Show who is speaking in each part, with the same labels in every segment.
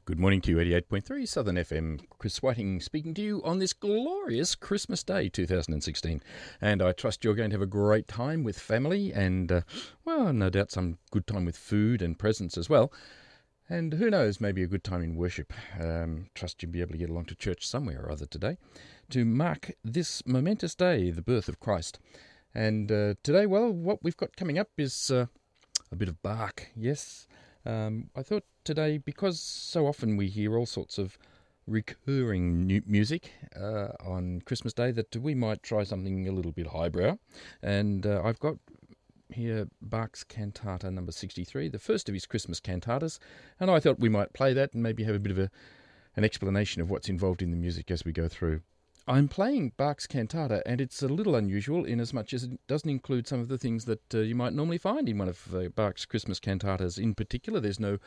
Speaker 1: Good morning to you, 88.3 Southern FM. Chris Whiting speaking to you on this glorious Christmas Day 2016. And I trust you're going to have a great time with family and, well, no doubt some good time with food and presents as well. And who knows, maybe a good time in worship. Trust you'll be able to get along to church somewhere or other today to mark this momentous day, the birth of Christ. And today, well, what we've got coming up is a bit of Bach, yes. I thought today, because so often we hear all sorts of recurring music on Christmas Day, that we might try something a little bit highbrow. And I've got here Bach's Cantata number 63, the first of his Christmas cantatas, and I thought we might play that and maybe have a bit of an explanation of what's involved in the music as we go through. I'm playing Bach's Cantata, and it's a little unusual in as much as it doesn't include some of the things that you might normally find in one of Bach's Christmas cantatas. In particular, there's no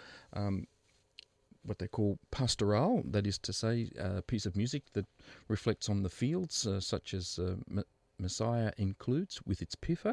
Speaker 1: what they call pastoral, that is to say, a piece of music that reflects on the fields, such as Messiah includes with its piffer.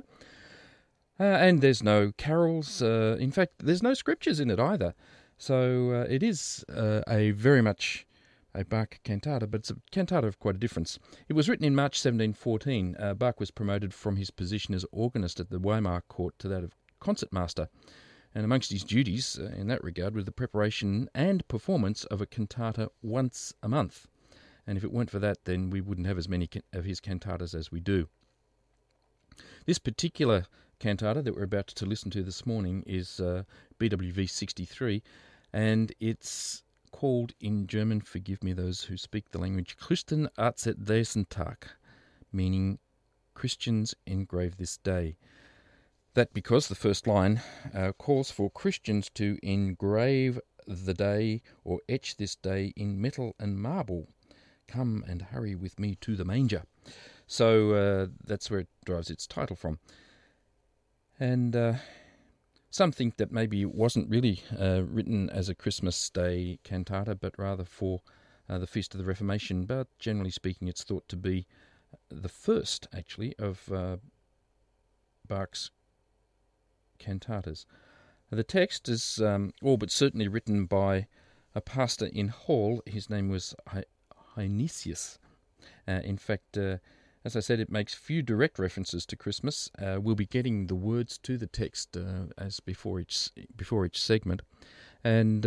Speaker 1: And there's no carols. In fact, there's no scriptures in it either. So it is a very much a Bach cantata, but it's a cantata of quite a difference. It was written in March 1714. Bach was promoted from his position as organist at the Weimar court to that of concertmaster, and amongst his duties in that regard was the preparation and performance of a cantata once a month. And if it weren't for that, then we wouldn't have as many of his cantatas as we do. This particular cantata that we're about to listen to this morning is BWV 63, and it's called in German, forgive me those who speak the language, Christen azet diesen Tag, meaning Christians engrave this day. That because the first line calls for Christians to engrave the day or etch this day in metal and marble. Come and hurry with me to the manger. So that's where it derives its title from. And some think that maybe it wasn't really written as a Christmas Day cantata, but rather for the Feast of the Reformation. But generally speaking, it's thought to be the first, actually, of Bach's cantatas. The text is all but certainly written by a pastor in Hall. His name was Heinesius. In fact, as I said, it makes few direct references to Christmas. We'll be getting the words to the text as before each segment, and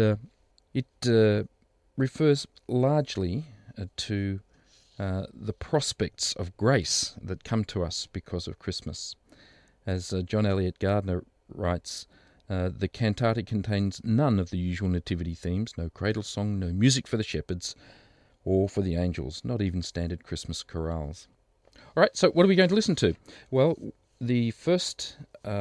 Speaker 1: it refers largely to the prospects of grace that come to us because of Christmas. As John Eliot Gardner writes, the cantata contains none of the usual nativity themes, no cradle song, no music for the shepherds or for the angels, not even standard Christmas chorales. All right, so what are we going to listen to? Well, the first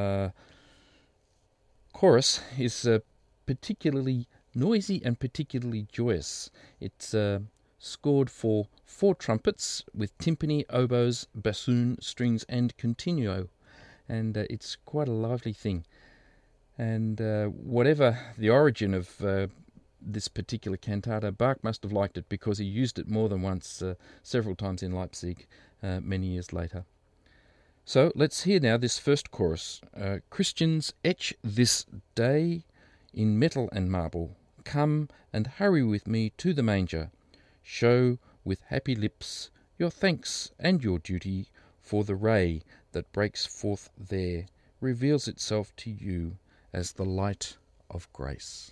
Speaker 1: chorus is particularly noisy and particularly joyous. It's scored for 4 trumpets with timpani, oboes, bassoon, strings, and continuo. And it's quite a lively thing. And whatever the origin of this particular cantata, Bach must have liked it because he used it more than once, several times in Leipzig, many years later. So let's hear now this first chorus. Christians etch this day in metal and marble. Come and hurry with me to the manger. Show with happy lips your thanks and your duty, for the ray that breaks forth there reveals itself to you as the light of grace.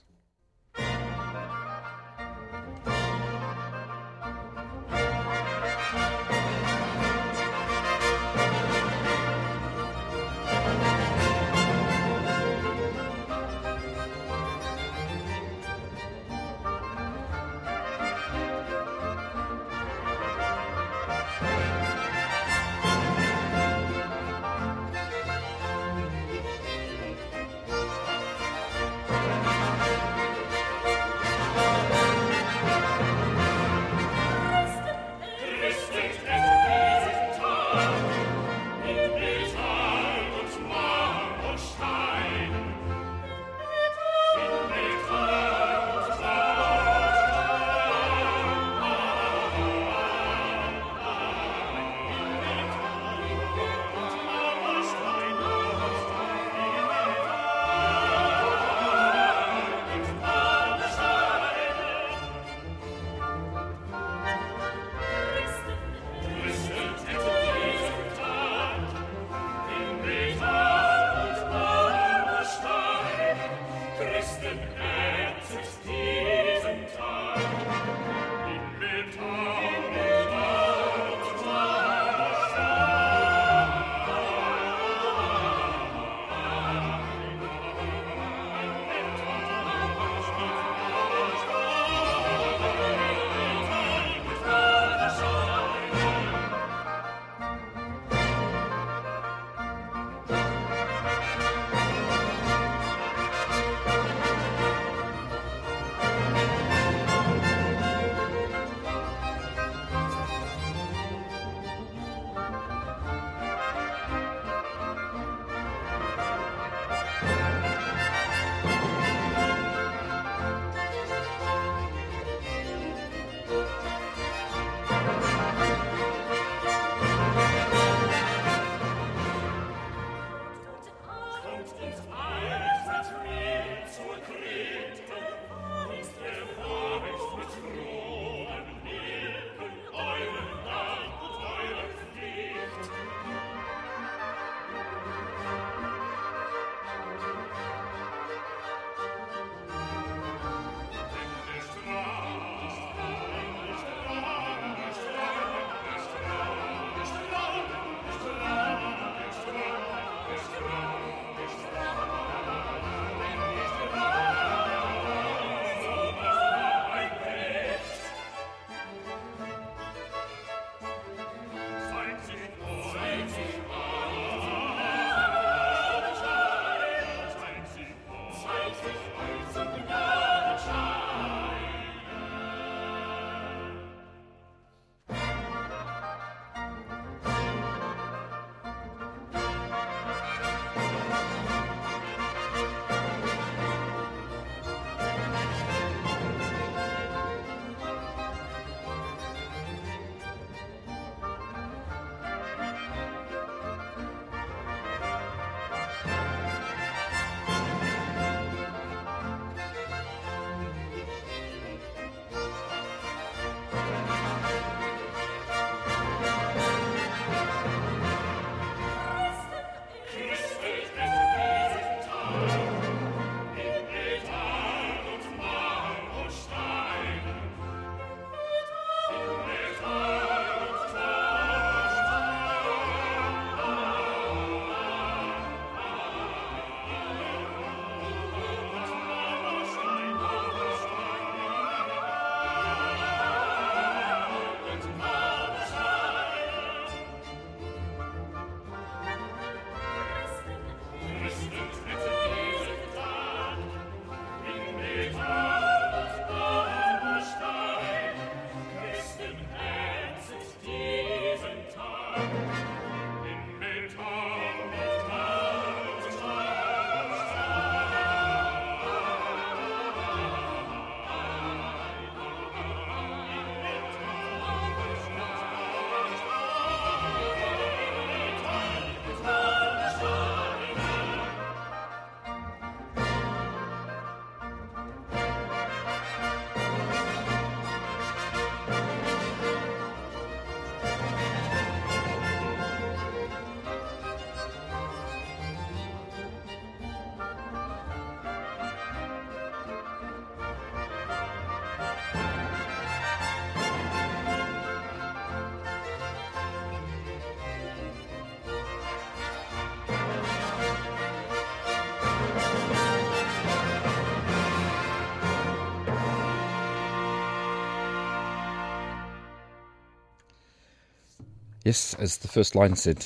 Speaker 1: Yes, as the first line said,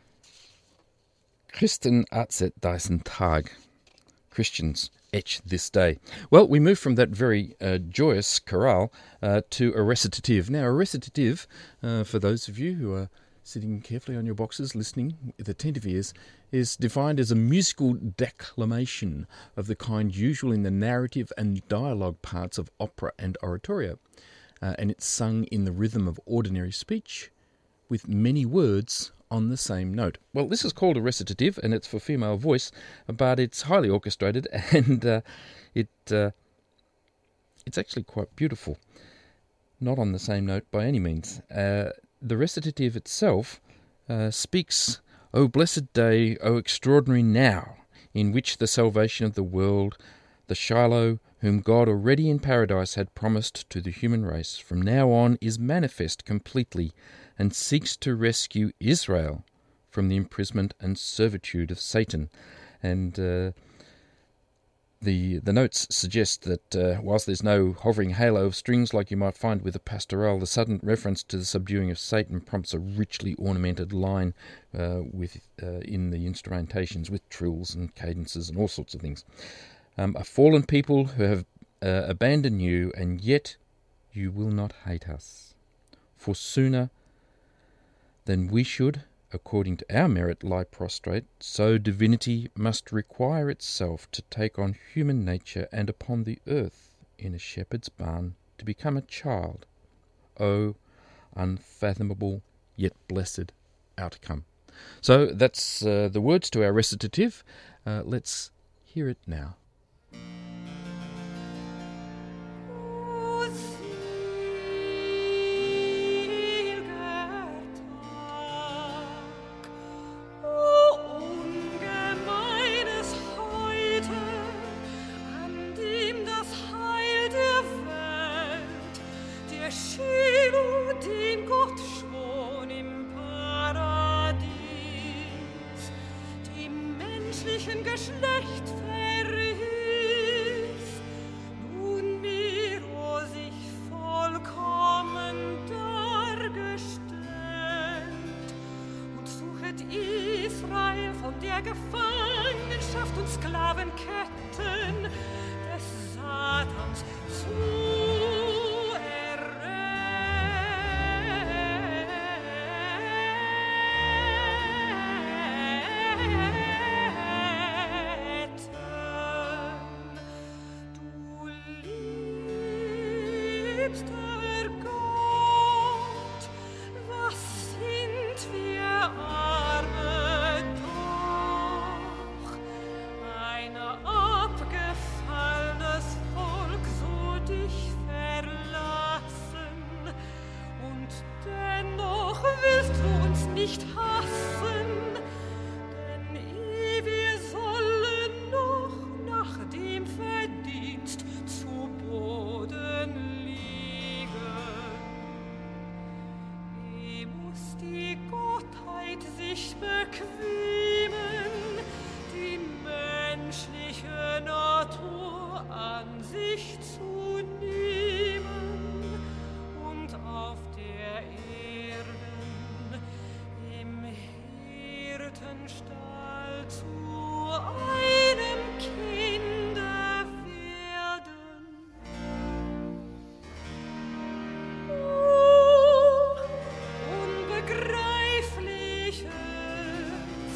Speaker 1: Christen atzet diesen Tag. Christians etch this day. Well, we move from that very joyous chorale to a recitative. Now, a recitative, for those of you who are sitting carefully on your boxes, listening with attentive ears, is defined as a musical declamation of the kind usual in the narrative and dialogue parts of opera and oratorio. And it's sung in the rhythm of ordinary speech with many words on the same note. Well, this is called a recitative, and it's for female voice, but it's highly orchestrated, and it's actually quite beautiful. Not on the same note by any means. The recitative itself speaks, O blessed day, O extraordinary now, in which the salvation of the world, the Shiloh, whom God already in paradise had promised to the human race, from now on is manifest completely, and seeks to rescue Israel from the imprisonment and servitude of Satan. And the notes suggest that whilst there's no hovering halo of strings like you might find with a pastoral, the sudden reference to the subduing of Satan prompts a richly ornamented line in the instrumentations with trills and cadences and all sorts of things. A fallen people who have abandoned you, and yet you will not hate us. For sooner than we should, according to our merit, lie prostrate, so divinity must require itself to take on human nature and upon the earth, in a shepherd's barn, to become a child. O unfathomable yet blessed outcome. So that's the words to our recitative. Let's hear it now.
Speaker 2: Geschlecht verriss, nunmehr, o sich vollkommen dargestellt, und suchet Israel von der Gefangenschaft und Sklavenketten des Satans zu nicht hassen, denn wir sollen noch nach dem Verdienst zu Boden liegen. Wie muss die Gottheit sich bequemen, die menschliche Natur an sich zu nehmen und auf der Erde Hirtenstall zu einem Kinde werden. Oh, unbegreifliche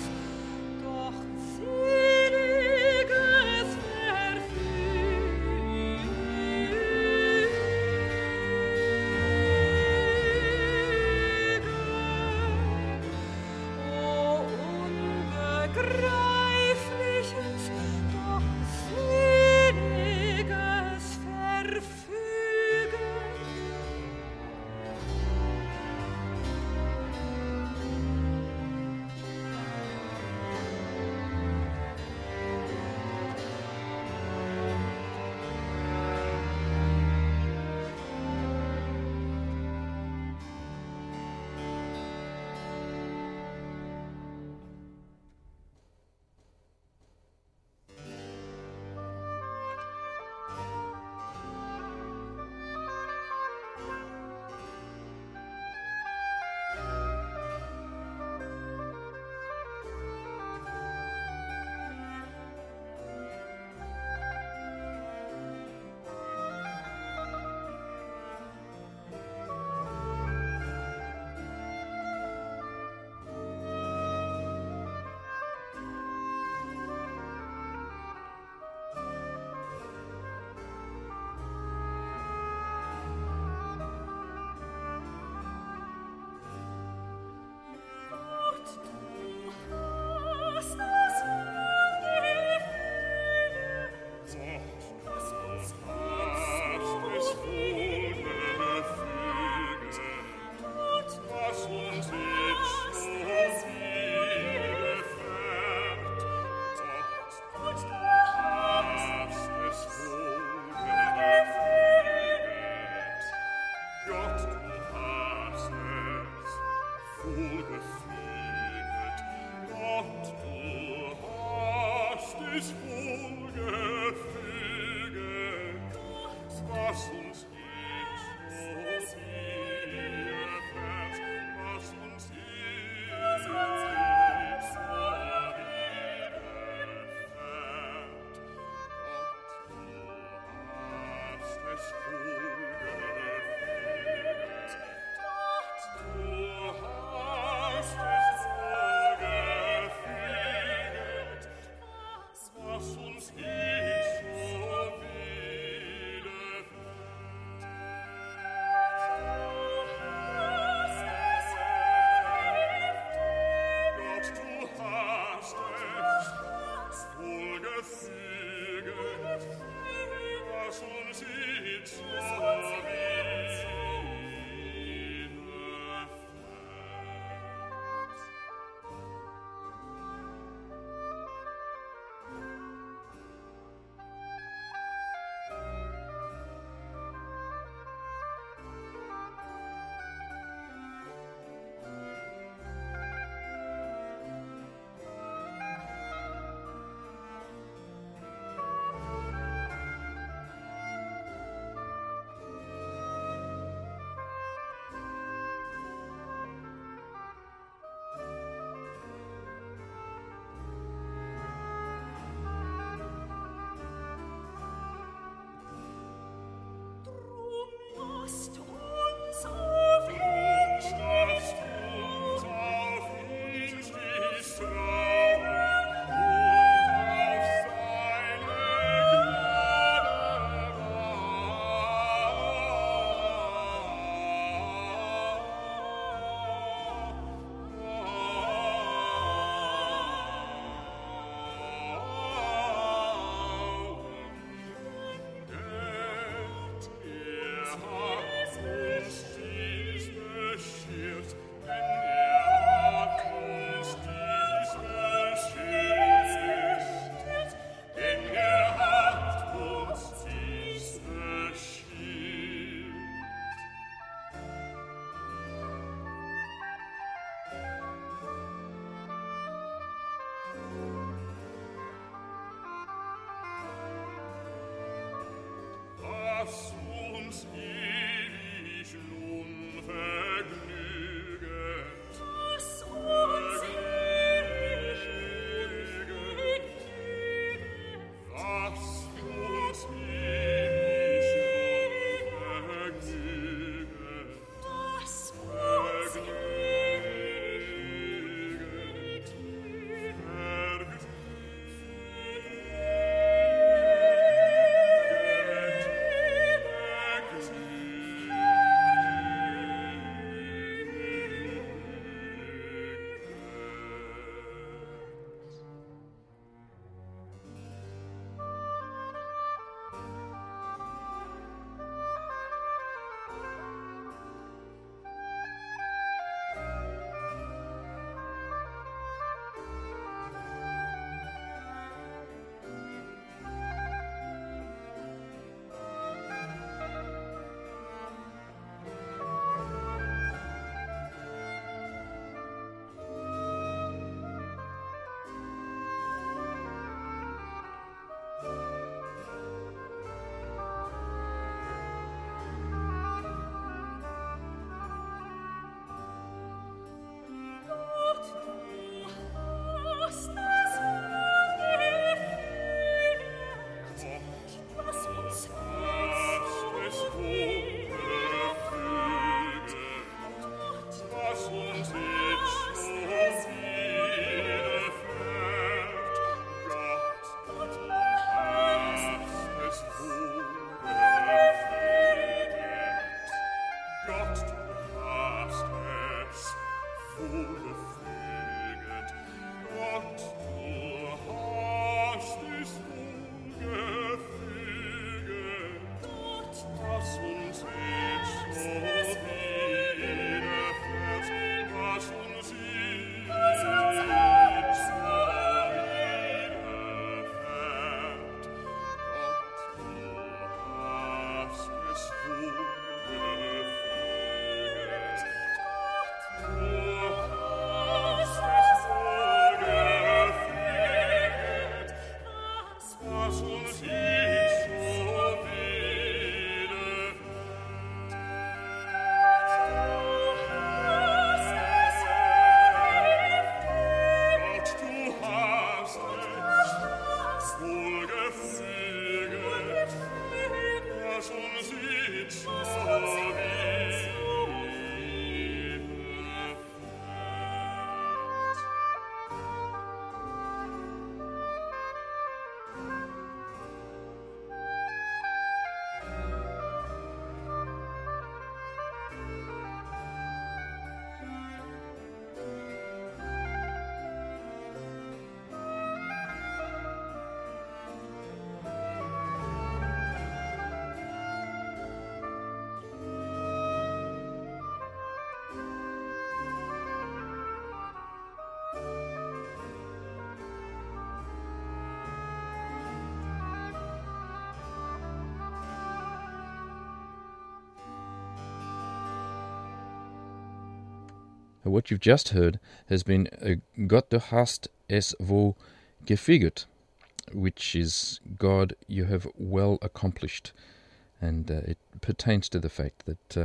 Speaker 1: What you've just heard has been Gott, du hast es wohl gefügt, which is God, you have well accomplished. And it pertains to the fact that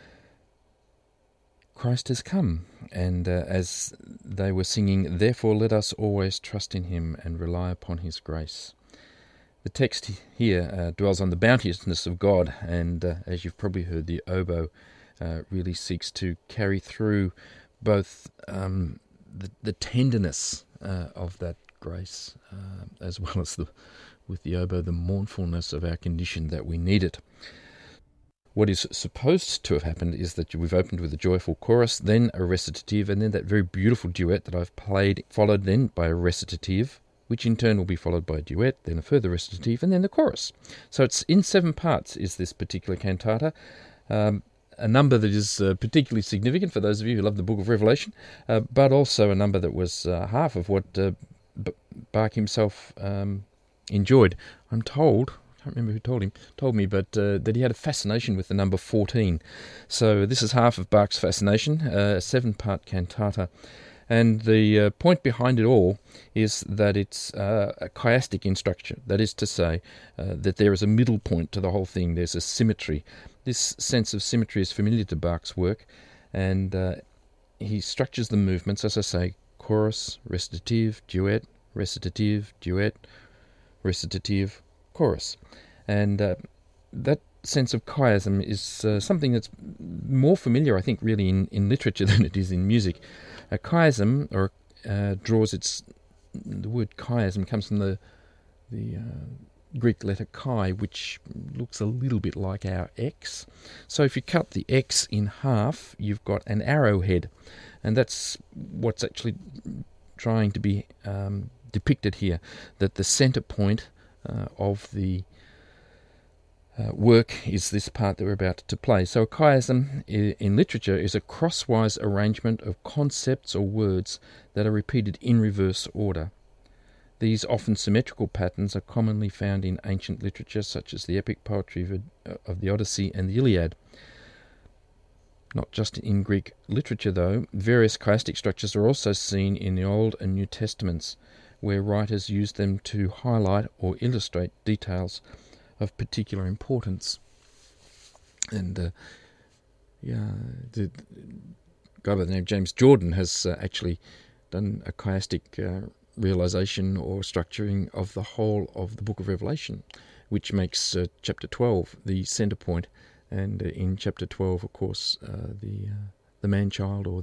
Speaker 1: Christ has come. And as they were singing, therefore let us always trust in him and rely upon his grace. The text here dwells on the bounteousness of God, and as you've probably heard, the oboe really seeks to carry through both the tenderness of that grace, as well as with the oboe, the mournfulness of our condition that we need it. What is supposed to have happened is that we've opened with a joyful chorus, then a recitative, and then that very beautiful duet that I've played, followed then by a recitative, which in turn will be followed by a duet, then a further recitative, and then the chorus. So it's in 7 parts is this particular cantata, a number that is particularly significant for those of you who love the Book of Revelation, but also a number that was half of what Bach himself enjoyed. I'm told, I can't remember who told me, but that he had a fascination with the number 14. So this is half of Bach's fascination, a 7-part cantata. And the point behind it all is that it's a chiastic in structure. That is to say, that there is a middle point to the whole thing. There's a symmetry. This sense of symmetry is familiar to Bach's work, and he structures the movements, as I say, chorus, recitative, duet, recitative, duet, recitative, chorus. And that sense of chiasm is something that's more familiar, I think, really in literature than it is in music. A chiasm, or draws the word chiasm comes from the Greek letter chi, which looks a little bit like our X. So if you cut the X in half, you've got an arrowhead, and that's what's actually trying to be depicted here, that the center point of the work is this part that we're about to play. So a chiasm in literature is a crosswise arrangement of concepts or words that are repeated in reverse order. These often symmetrical patterns are commonly found in ancient literature, such as the epic poetry of the Odyssey and the Iliad. Not just in Greek literature, though, various chiastic structures are also seen in the Old and New Testaments, where writers use them to highlight or illustrate details of particular importance. And the guy by the name of James Jordan has actually done a chiastic realization or structuring of the whole of the Book of Revelation, which makes chapter 12 the center point. And in chapter 12, of course, the man-child, or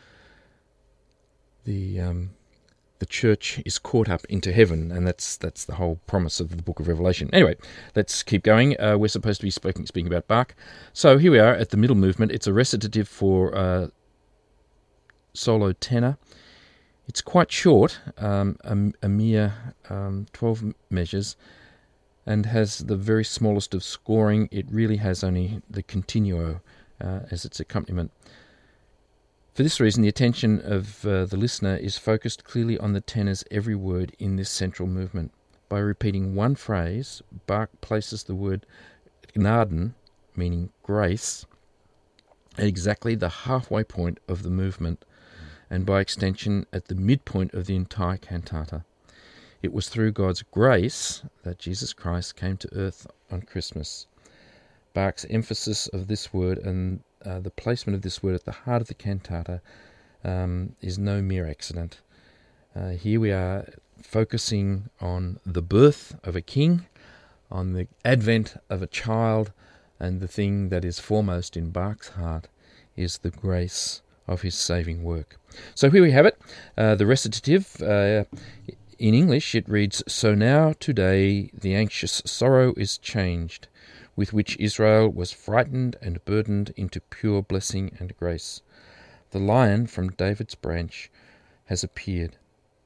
Speaker 1: the church is caught up into heaven, and that's the whole promise of the Book of Revelation. Anyway, let's keep going. We're supposed to be speaking about Bach. So here we are at the middle movement. It's a recitative for solo tenor. It's quite short, a mere 12 measures, and has the very smallest of scoring. It really has only the continuo as its accompaniment. For this reason, the attention of the listener is focused clearly on the tenor's every word in this central movement. By repeating one phrase, Bach places the word Gnaden, meaning grace, at exactly the halfway point of the movement, and by extension at the midpoint of the entire cantata. It was through God's grace that Jesus Christ came to earth on Christmas. Bach's emphasis of this word and the placement of this word at the heart of the cantata is no mere accident. Here we are focusing on the birth of a king, on the advent of a child, and the thing that is foremost in Bach's heart is the grace of his saving work. So here we have it, the recitative. In English it reads, "So now today the anxious sorrow is changed, with which Israel was frightened and burdened into pure blessing and grace. The Lion from David's branch has appeared.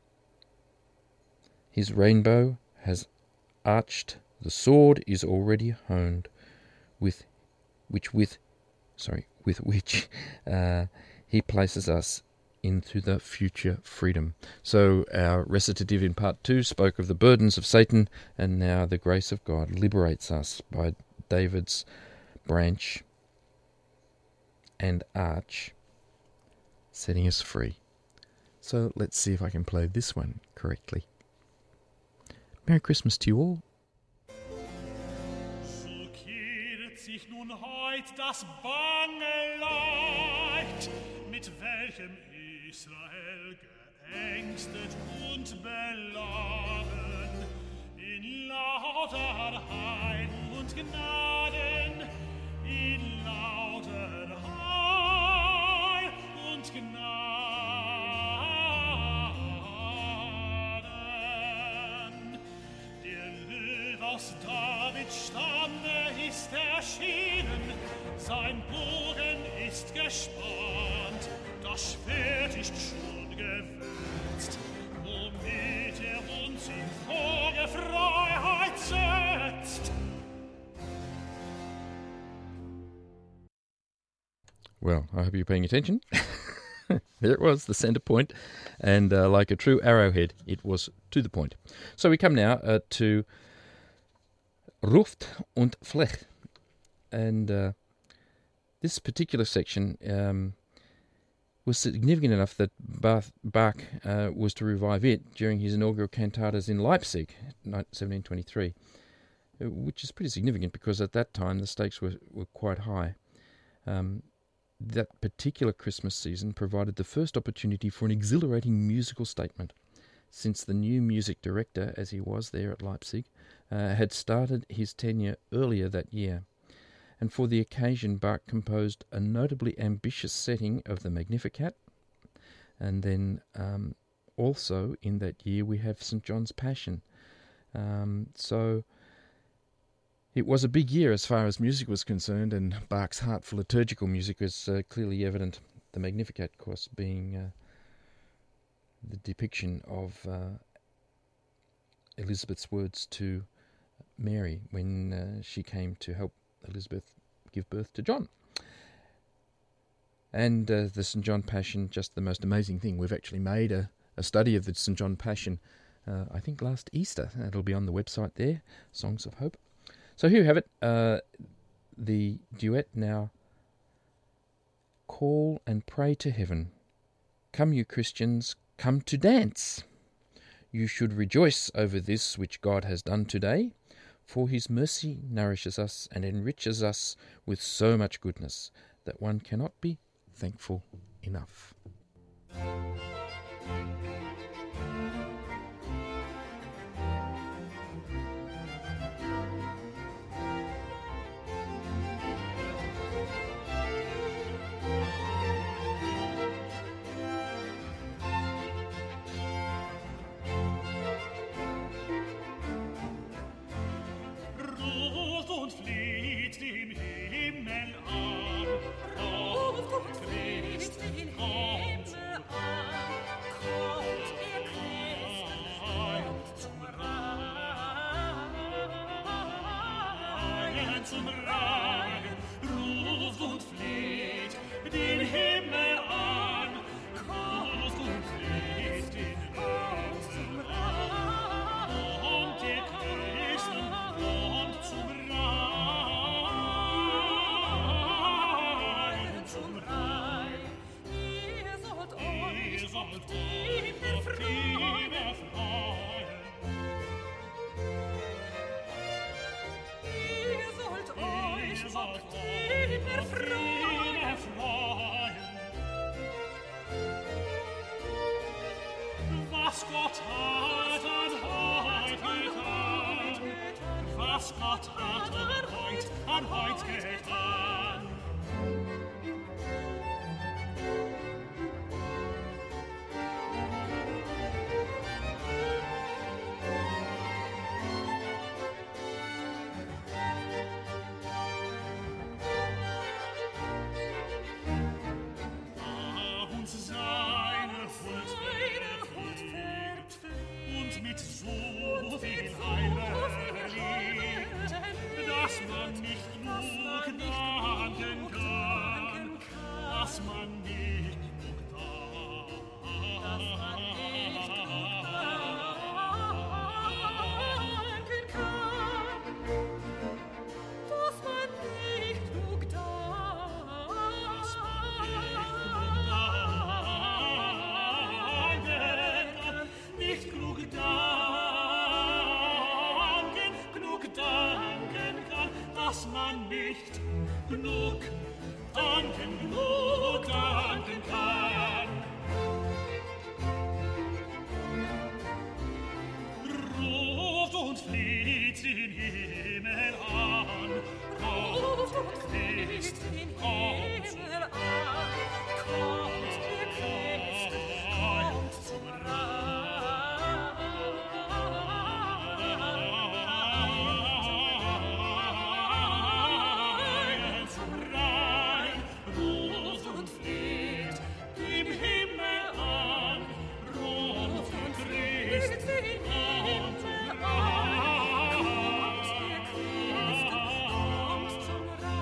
Speaker 1: His rainbow has arched, the sword is already honed, with which he places us into the future freedom." So our recitative in part 2 spoke of the burdens of Satan, and now the grace of God liberates us by David's branch and arch, setting us free. So let's see if I can play this one correctly. Merry Christmas to you all.
Speaker 3: So kehret sich nun heut das bange Leid, mit welchem Israel geängstet und beladen, in lauter Heil und Gnaden, in lauter Heil und Gnaden. Der Löwe aus Davids Stamme ist erschienen, sein Bogen ist gespannt, das Schwert ist schon gewürzt, womit uns in frohe Freiheit setzt.
Speaker 1: Well, I hope you're paying attention. There it was, the centre point, and like a true arrowhead, it was to the point. So we come now to Ruft und Flech, and this particular section was significant enough that Bach was to revive it during his inaugural cantatas in Leipzig, 1723, which is pretty significant because at that time the stakes were quite high. That particular Christmas season provided the first opportunity for an exhilarating musical statement, since the new music director, as he was there at Leipzig, had started his tenure earlier that year. And for the occasion, Bach composed a notably ambitious setting of the Magnificat, and then also in that year we have St. John's Passion. So it was a big year as far as music was concerned, and Bach's heart for liturgical music was clearly evident. The Magnificat, of course, being the depiction of Elizabeth's words to Mary when she came to help Elizabeth give birth to John. And the St. John Passion, just the most amazing thing. We've actually made a study of the St. John Passion, I think last Easter. It'll be on the website there, Songs of Hope. So here you have it, the duet now. Call and pray to heaven. Come, you Christians, come to dance. You should rejoice over this which God has done today, for his mercy nourishes us and enriches us with so much goodness that one cannot be thankful enough.
Speaker 3: genug danken kann. Ruft und flieht den Himmel an, ruft und flieht den Himmel an, kommt der Christ, kommt zum Rhein, ruft und flieht im Himmel an, ruft und flieht den Himmel an, kommt der Christ, kommt zum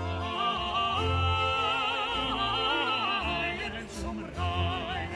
Speaker 3: Rhein.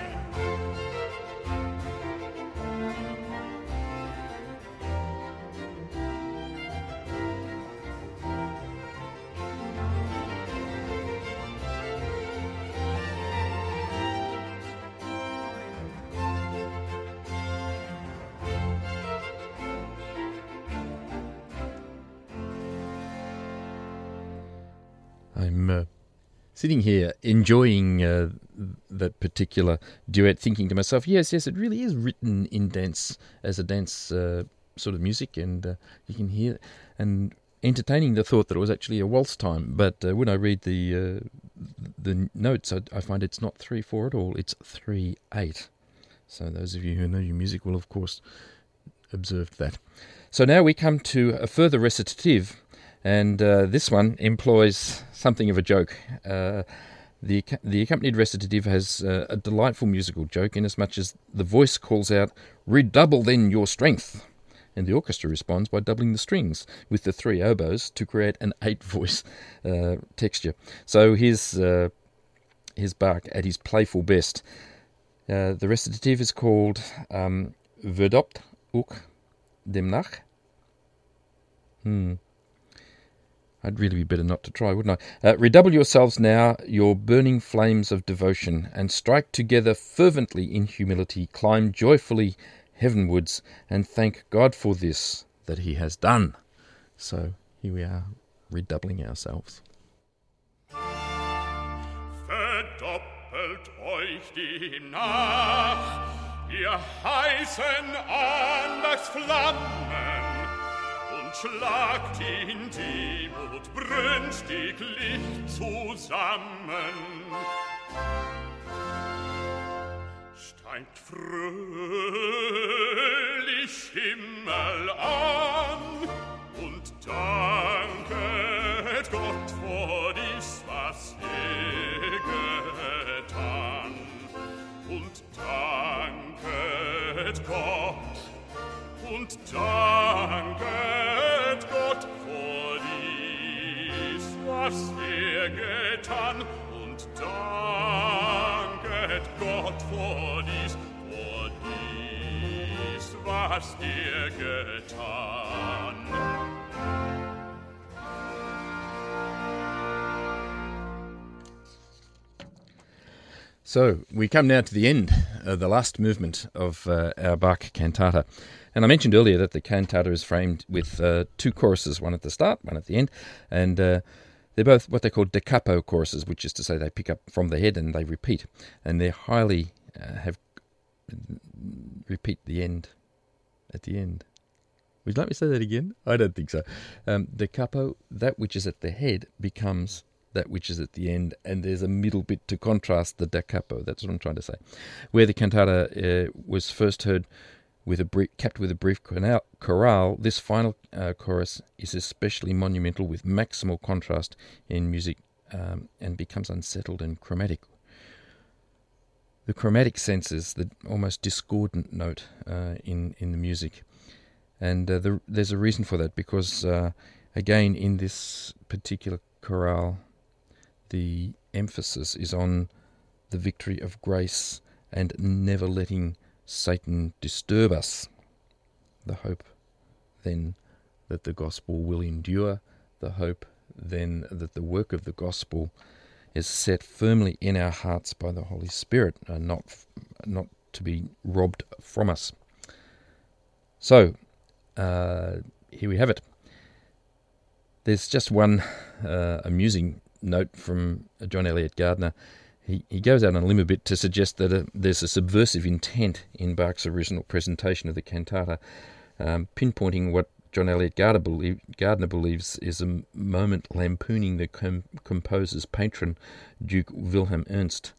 Speaker 1: I'm sitting here enjoying that particular duet, thinking to myself, yes, it really is written in dance, as a dance sort of music, and you can hear, and entertaining the thought that it was actually a waltz time. But when I read the notes, I find it's not 3/4 at all, it's 3/8. So those of you who know your music will, of course, observe that. So now we come to a further recitative, and this one employs something of a joke. The accompanied recitative has a delightful musical joke, inasmuch as the voice calls out, "Redouble then your strength," and the orchestra responds by doubling the strings with the 3 oboes to create an 8-voice texture. So here's Bach at his playful best. The recitative is called Verdopt ook demnach. I'd really be better not to try, wouldn't I? Redouble yourselves now your burning flames of devotion, and strike together fervently in humility, climb joyfully heavenwards, and thank God for this that he has done. So here we are, redoubling ourselves.
Speaker 3: Verdoppelt euch demnach, ihr heißen Anlagsflammen, und schlagt in Demut brünstiglich zusammen. Steigt fröhlich Himmel an und danket Gott vor dies, was er getan. Und danket Gott, und danket Gott vor dies, was er getan. Und danket Gott vor dies, was er getan.
Speaker 1: So we come now to the end, the last movement of our Bach cantata. And I mentioned earlier that the cantata is framed with 2 choruses, one at the start, one at the end, and they're both what they call da capo choruses, which is to say they pick up from the head and they repeat, and they're highly repeat the end at the end. Would you like me to say that again? I don't think so. Da capo, that which is at the head, becomes that which is at the end, and there's a middle bit to contrast the da capo. That's what I'm trying to say. Where the cantata was first heard capped with a brief chorale, this final chorus is especially monumental, with maximal contrast in music, and becomes unsettled and chromatic. The chromatic sense is the almost discordant note in the music, and there's a reason for that, because again in this particular chorale the emphasis is on the victory of grace and never letting Satan disturb us. The hope then that the gospel will endure, the hope then that the work of the gospel is set firmly in our hearts by the Holy Spirit, not to be robbed from us. So, here we have it. There's just one amusing note from John Eliot Gardner. He goes out on a limb a bit to suggest that there's a subversive intent in Bach's original presentation of the cantata, pinpointing what John Eliot Gardner believes is a moment lampooning the composer's patron, Duke Wilhelm Ernst.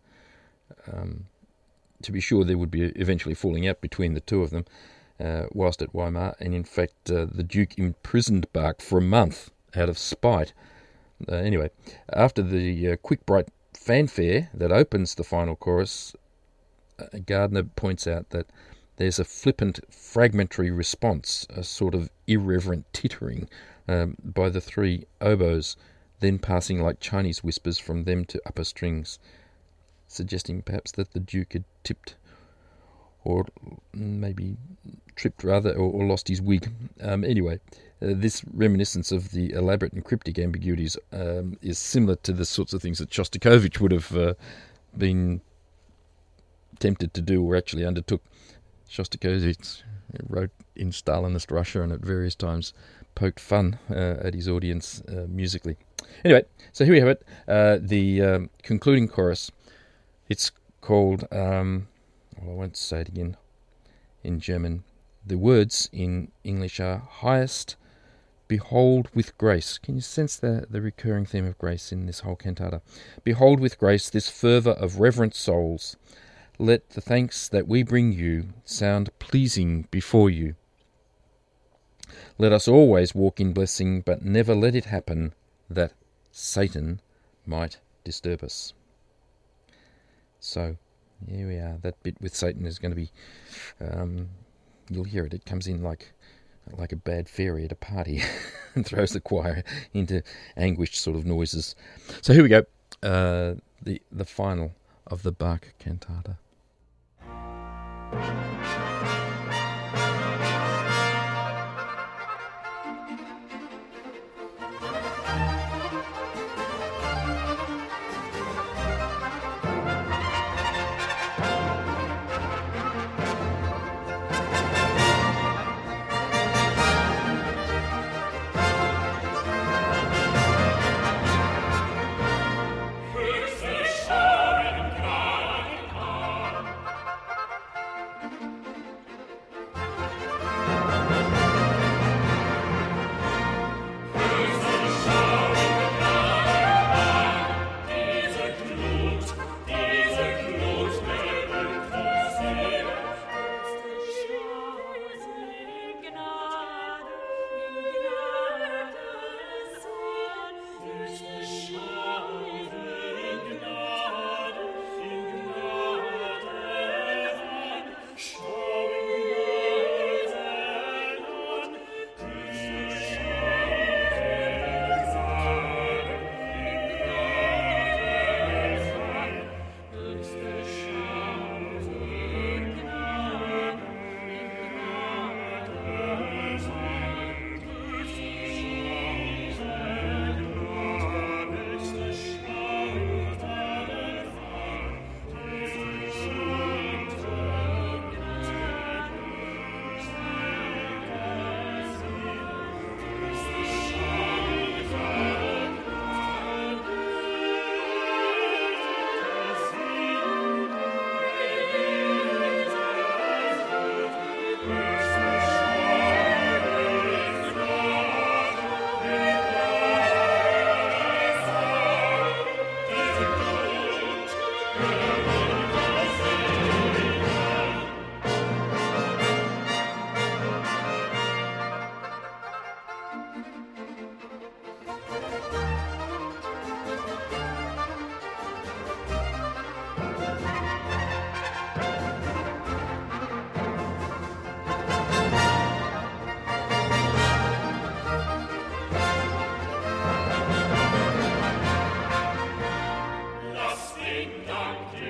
Speaker 1: To be sure, there would be eventually falling out between the two of them whilst at Weimar, and in fact the Duke imprisoned Bach for a month out of spite. Anyway, after the quick, bright fanfare that opens the final chorus, Gardner points out that there's a flippant, fragmentary response, a sort of irreverent tittering by the three oboes, then passing like Chinese whispers from them to upper strings, suggesting perhaps that the Duke had tipped, or maybe tripped rather, or lost his wig. Anyway, this reminiscence of the elaborate and cryptic ambiguities is similar to the sorts of things that Shostakovich would have been tempted to do or actually undertook. Shostakovich wrote in Stalinist Russia and at various times poked fun at his audience musically. Anyway, so here we have it, the concluding chorus. It's called, I won't say it again in German. The words in English are, highest, behold with grace. Can you sense the recurring theme of grace in this whole cantata? Behold with grace this fervour of reverent souls. Let the thanks that we bring you sound pleasing before you. Let us always walk in blessing, but never let it happen that Satan might disturb us. So, here we are. That bit with Satan is going to be, you'll hear it. It comes in like a bad fairy at a party and throws the choir into anguished sort of noises. So here we go. The final of the Bach cantata.
Speaker 3: Dank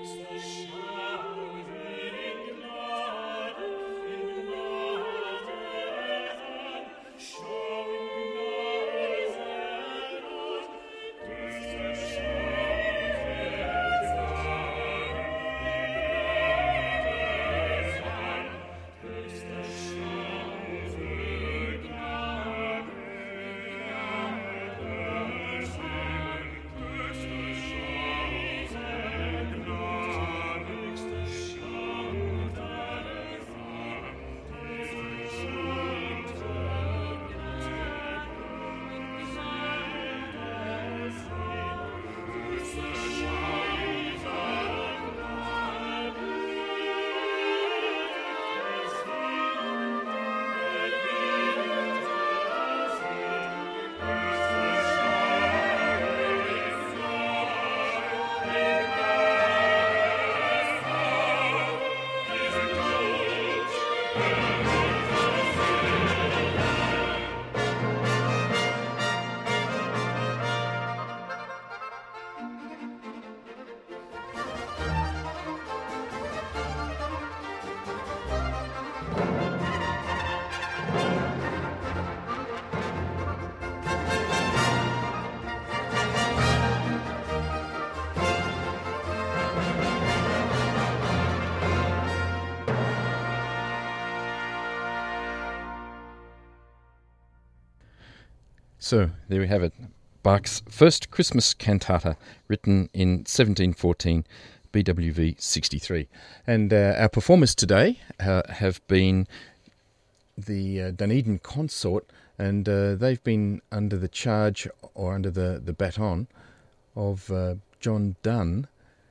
Speaker 1: So, there we have it. Bach's first Christmas cantata, written in 1714, BWV 63. And our performers today have been the Dunedin Consort, and they've been under the charge, or under the baton, of John Dunn.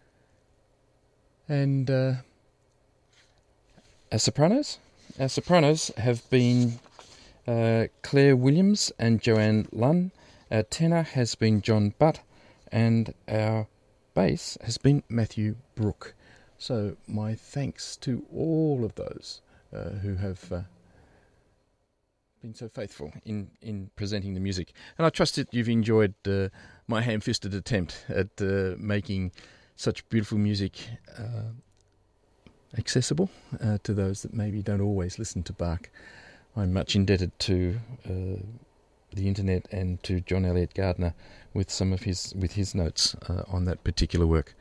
Speaker 1: And our sopranos? Our sopranos have been Claire Williams and Joanne Lunn. Our tenor has been John Butt, and our bass has been Matthew Brooke. So my thanks to all of those who have been so faithful in presenting the music. And I trust that you've enjoyed my ham-fisted attempt at making such beautiful music accessible to those that maybe don't always listen to Bach. I'm much indebted to the internet and to John Elliott Gardner with his notes on that particular work.